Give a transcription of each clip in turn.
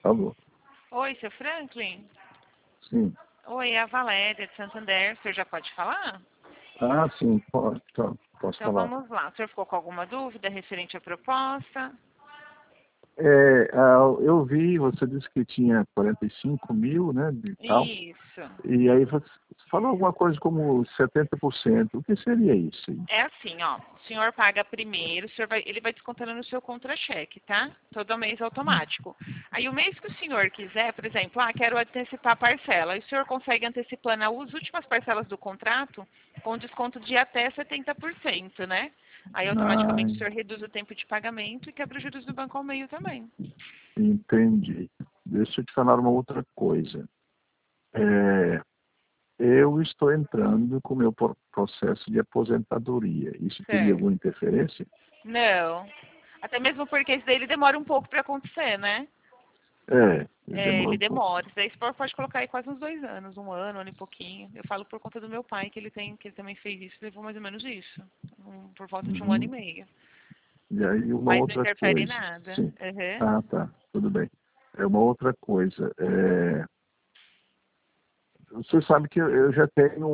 Alô? Oi, seu Franklin? Sim. Oi, é a Valéria de Santander. O senhor já pode falar? Ah, sim, pode, tá, posso Então falar. vamos lá. O senhor ficou com alguma dúvida referente à proposta? Eu vi, você disse que tinha 45 mil, né, de tal, Isso. e aí você falou alguma coisa como 70%. O que seria isso aí? É assim, ó. O senhor paga primeiro, ele vai descontando no seu contra-cheque, tá? Todo mês automático. Aí o mês que o senhor quiser, por exemplo, quero antecipar a parcela. Aí o senhor consegue antecipando as últimas parcelas do contrato com desconto de até 70%, né? Aí Ah, automaticamente o senhor reduz o tempo de pagamento e quebra os juros do banco ao meio também. entendi. Deixa eu te falar uma outra coisa. É, eu estou entrando com o meu processo de aposentadoria. Isso teria Certo. alguma interferência? Não. Até mesmo porque isso daí ele demora um pouco para acontecer, né? Ele É, demorou ele um pouco. demora. Isso daí você pode colocar aí quase uns 2 anos, um ano e pouquinho. Eu falo por conta do meu pai, que ele também fez isso, levou mais ou menos isso. Por volta de um ano e Uhum. meio. E aí uma Mas não outra interfere em coisa. nada. Sim. Uhum. Ah, tá. Tudo bem. É uma outra coisa. Você sabe que eu já tenho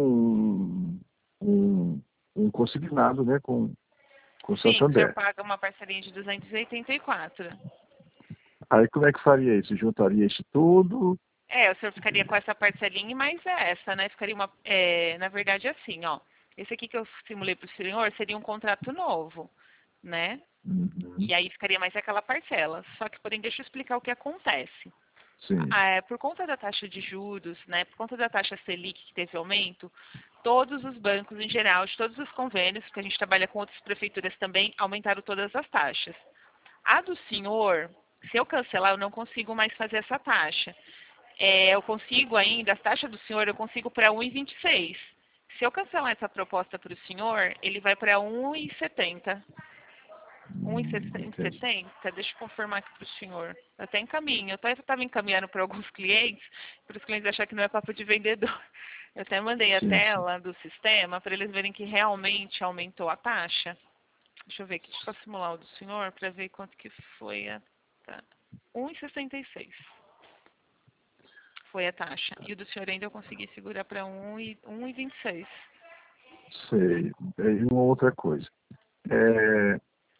um, um consignado, né, com Sim, o senhor Santander. paga uma parcelinha de 284. Aí como é que faria isso? Juntaria isso tudo? É, o senhor ficaria com essa parcelinha e mais essa, né? Ficaria na verdade, assim, ó. Esse aqui que eu simulei para o senhor seria um contrato novo, né? Uhum. E aí ficaria mais aquela parcela. Só que, porém, deixa eu explicar o que acontece. Sim, Por conta da taxa de juros, né, por conta da taxa Selic que teve aumento, todos os bancos em geral, de todos os convênios, que a gente trabalha com outras prefeituras também, aumentaram todas as taxas. A do senhor, se eu cancelar, eu não consigo mais fazer essa taxa. Eu consigo ainda, a taxa do senhor eu consigo para 1,26. Se eu cancelar essa proposta para o senhor, ele vai para 1,70. entendi. 1,70? Deixa eu confirmar aqui para o senhor. Eu até encaminho. Eu até estava encaminhando para alguns clientes, para os clientes acharem que não é papo de vendedor. Eu até mandei a Sim, sim. tela do sistema para eles verem que realmente aumentou a taxa. Deixa eu ver aqui, deixa eu só simular o do senhor para ver quanto que foi a taxa. 1,66 foi a taxa. E o do senhor ainda eu consegui segurar para 1,26. Sei. E uma outra coisa. É,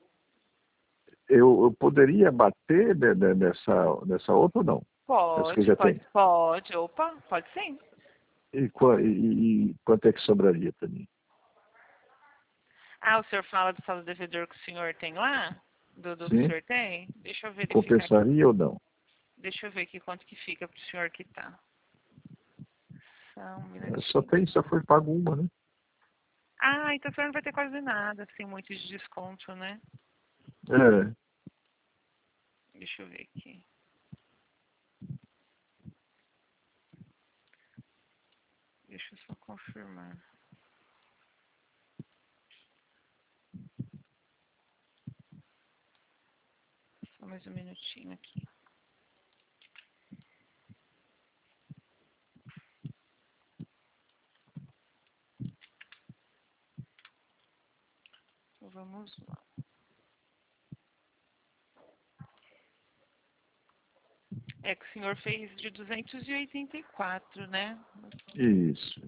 eu poderia bater dessa outra ou não? Essa que eu Pode, já pode, tenho. pode. Opa, pode sim. E quanto é que sobraria para mim? O senhor fala do saldo devedor que o senhor tem lá? Do que o Sim? senhor tem? Deixa eu verificar aqui. Compensaria ou não? Deixa eu ver aqui quanto que fica pro senhor que tá. Só um Só minutinho. tem, só foi pago uma, né? Então o senhor não vai ter quase nada, assim, muito de desconto, né? É, Deixa eu ver aqui. Deixa eu só confirmar. Só mais um minutinho aqui. Então vamos lá. É que o senhor fez de 284, né? isso.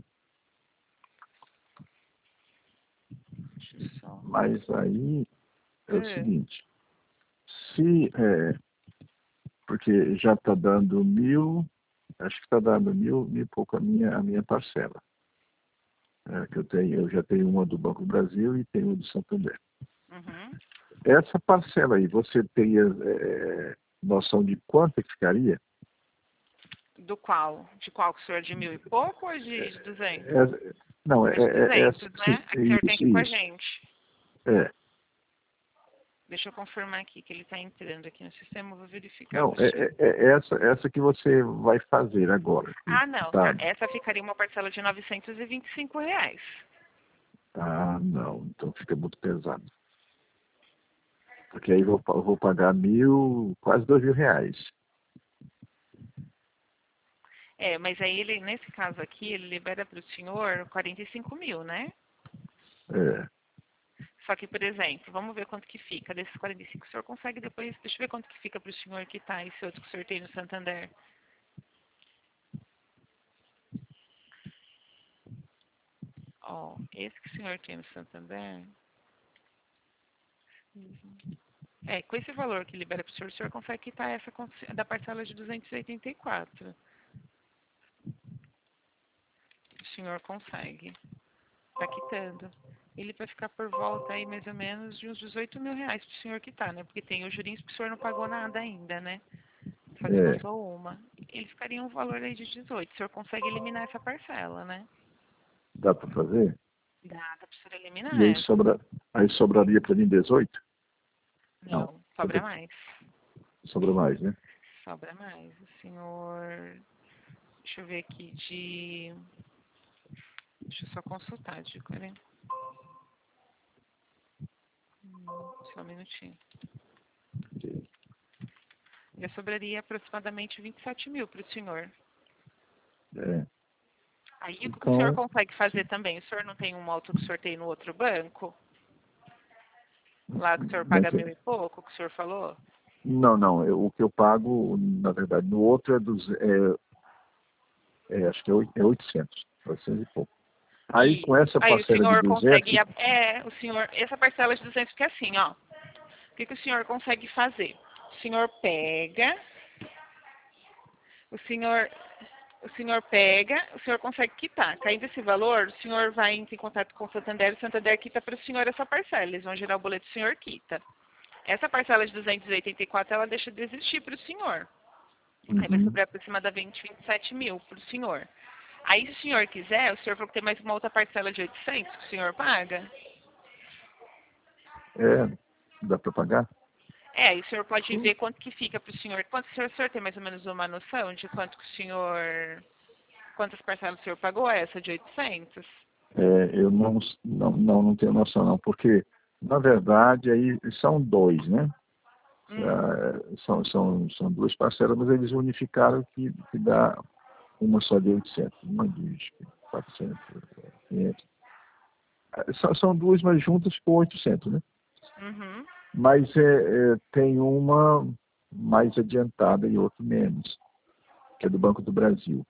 Deixa eu só. Mas aí é o É. seguinte, se, porque já está dando 1.000, acho que está dando mil e pouco a minha parcela. Que eu já tenho uma do Banco do Brasil e tenho uma do Santander. Uhum. Essa parcela aí, você teria noção de quanto que ficaria? Do qual? De qual que o senhor? De 1.000 e pouco ou de 200? Não, É de 200, sim, né? É que o senhor tem isso, aqui com a isso. gente. É, Deixa eu confirmar aqui que ele está entrando aqui no sistema. Eu vou verificar não, para o senhor. essa que você vai fazer agora. Não, tá. Tá. Essa ficaria uma parcela de R$ 925. Ah, não, então fica muito pesado. Porque aí eu vou pagar quase R$ 2.000. Mas aí ele, nesse caso aqui, ele libera para o senhor 45 mil, né? É, Só que, por exemplo, vamos ver quanto que fica desses 45. O senhor consegue depois... Deixa eu ver quanto que fica para o senhor quitar esse outro que o senhor tem no Santander. Ó, esse que o senhor tem no Santander... com esse valor que libera para o senhor consegue quitar essa da parcela de 284. O senhor consegue. Está quitando. Ele vai ficar por volta aí, mais ou menos, de uns 18 mil reais para o senhor quitar, né? Porque tem os juros que o senhor não pagou nada ainda, né? Só descontou uma. Ele ficaria um valor aí de 18. O senhor consegue eliminar essa parcela, né? Dá para fazer? Dá para o senhor eliminar E aí, essa. aí sobraria para mim 18? Não, sobra mais. Sobra mais, né? Sobra mais. O senhor... Deixa eu ver aqui de... Deixa eu só consultar, de 40. Só um minutinho. Já sobraria aproximadamente 27 mil para o senhor. Aí o que o senhor consegue fazer também? O senhor não tem um auto que sorteio no outro banco? Lá que o senhor paga 1.000 e pouco, que o senhor falou? Não. O que eu pago, na verdade, no outro acho que é 800 e pouco. Aí com essa aí o parcela de senhor 200... consegue... essa parcela de 200 que é assim, ó. O que o senhor consegue fazer? O senhor pega... O senhor consegue quitar. Caindo esse valor, o senhor vai em contato com o Santander quita para o senhor essa parcela. Eles vão gerar o boleto, o senhor quita. Essa parcela de 284, ela deixa de existir para o senhor. Aí vai sobrar aproximadamente 27 mil para o senhor. Aí, se o senhor quiser, o senhor falou que tem mais uma outra parcela de 800 que o senhor paga? Dá para pagar? Aí o senhor pode ver quanto que fica para o senhor. O senhor tem mais ou menos uma noção de quanto que o senhor... Quantas parcelas o senhor pagou essa de 800? Eu não tenho noção, não, porque, na verdade, aí são dois, né? São duas parcelas, mas eles unificaram que dá uma só de 800, uma de 400, 500. São duas, mas juntas por 800, né? Mas tem uma mais adiantada e outra menos, que é do Banco do Brasil.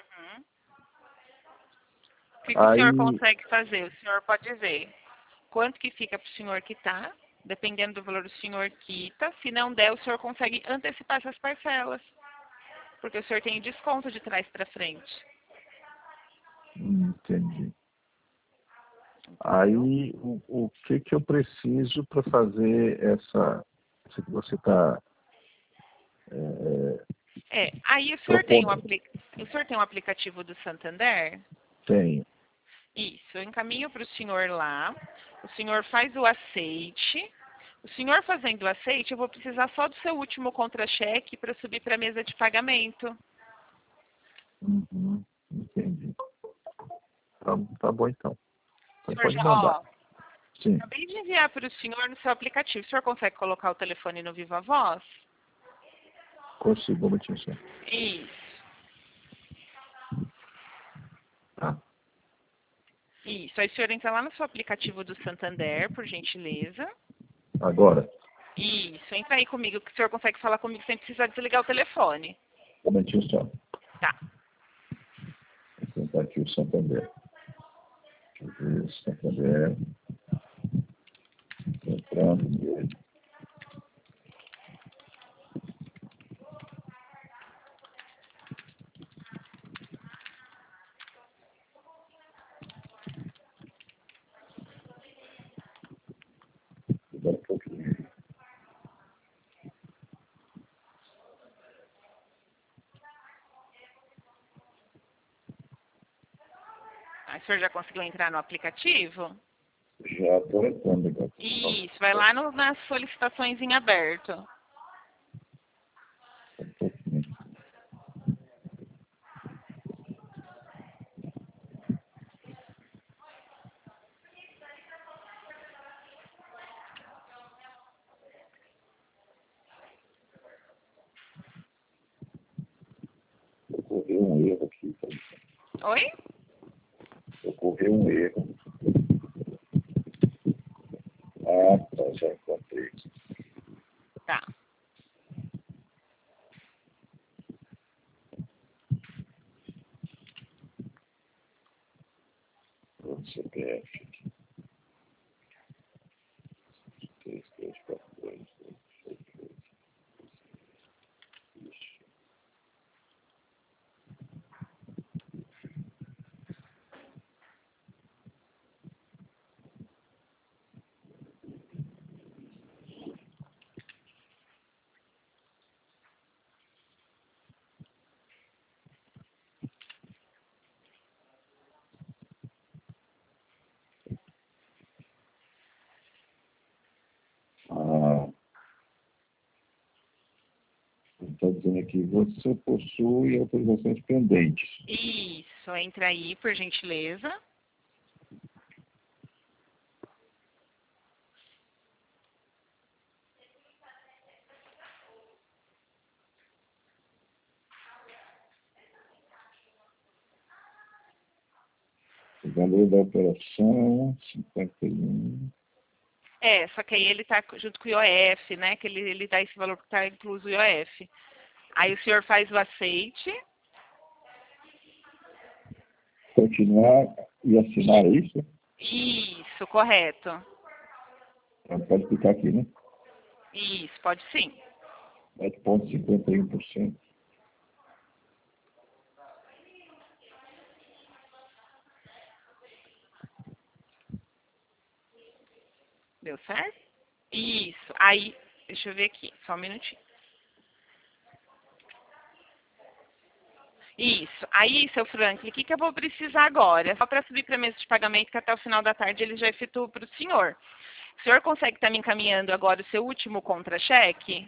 O que o senhor consegue fazer? O senhor pode ver quanto que fica para o senhor quitar, dependendo do valor o senhor quita. Se não der, o senhor consegue antecipar essas parcelas, porque o senhor tem desconto de trás para frente. Entendi. Aí, o que eu preciso para fazer essa que você está... aí o senhor tem um aplicativo do Santander? Tenho. Isso, eu encaminho para o senhor lá, o senhor faz o aceite. O senhor fazendo o aceite, eu vou precisar só do seu último contra-cheque para subir para a mesa de pagamento. Entendi. Tá bom, então. Então Senhor, pode mandar. Sim. Acabei de enviar para o senhor no seu aplicativo. O senhor consegue colocar o telefone no Viva Voz? Consigo, um momentinho só. Isso. Tá. Isso. Aí o senhor entra lá no seu aplicativo do Santander, por gentileza. Agora? Isso. Entra aí comigo, que o senhor consegue falar comigo sem precisar desligar o telefone. Um momentinho só. Tá. Vou tentar aqui o Santander. Deixa eu ver, Santander. Entrando nele. Agora um pouquinho. Aí o senhor já conseguiu entrar no aplicativo? Já estou entrando agora. Isso. Vai lá nas solicitações em aberto. Um pouquinho. Ocorreu um erro aqui. Oi? Ocorreu um erro. CPF. 3342. Está dizendo aqui, você possui autorizações pendentes. Isso, entra aí, por gentileza. O valor da operação, 51. Só que aí ele está junto com o IOF, né? Que ele dá esse valor que está incluso o IOF. Aí o senhor faz o aceite. Continuar e assinar isso? Isso, correto. Pode clicar aqui, né? Isso, pode sim. 7,51%. Deu certo? Isso. Aí, deixa eu ver aqui, só um minutinho. Isso. Aí, seu Franklin, o que eu vou precisar agora? Só para subir para a mesa de pagamento, que até o final da tarde ele já efetuou para o senhor. O senhor consegue estar me encaminhando agora o seu último contra-cheque?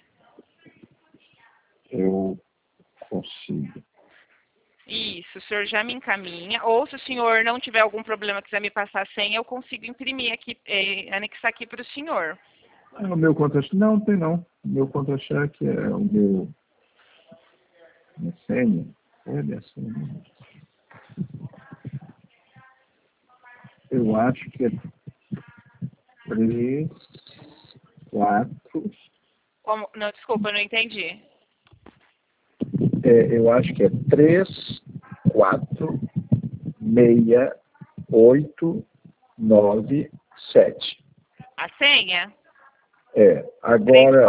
Eu consigo. Isso, o senhor já me encaminha. Ou se o senhor não tiver algum problema, quiser me passar a senha, eu consigo imprimir aqui, anexar aqui para o senhor. O meu contra-cheque? Não, tem não. O meu contra-cheque é o meu... Minha senha. É minha senha. Eu acho que é 3, 4... Como? Não, desculpa, eu não entendi. eu acho que é 3, 4, 6, 8, 9, 7. A senha? Agora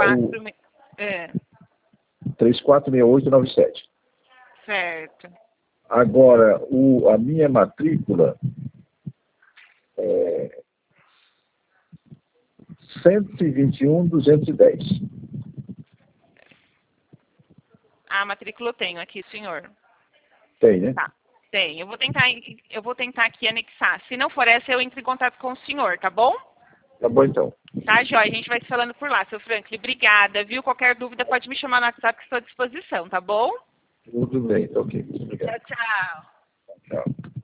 3, 4, 3, 4, 6, 8, 9, 7. certo. Agora, a minha matrícula é 121.210. A matrícula eu tenho aqui, senhor. Tem, né? Tá, tem. Eu vou tentar aqui anexar. Se não for essa, eu entro em contato com o senhor, tá bom? Tá bom, então. Tá, Jóia. A gente vai se falando por lá, seu Franklin. Obrigada, viu? Qualquer dúvida pode me chamar no WhatsApp que estou à disposição, tá bom? Tudo bem, tá ok. Muito obrigado. Tchau, tchau. Tchau.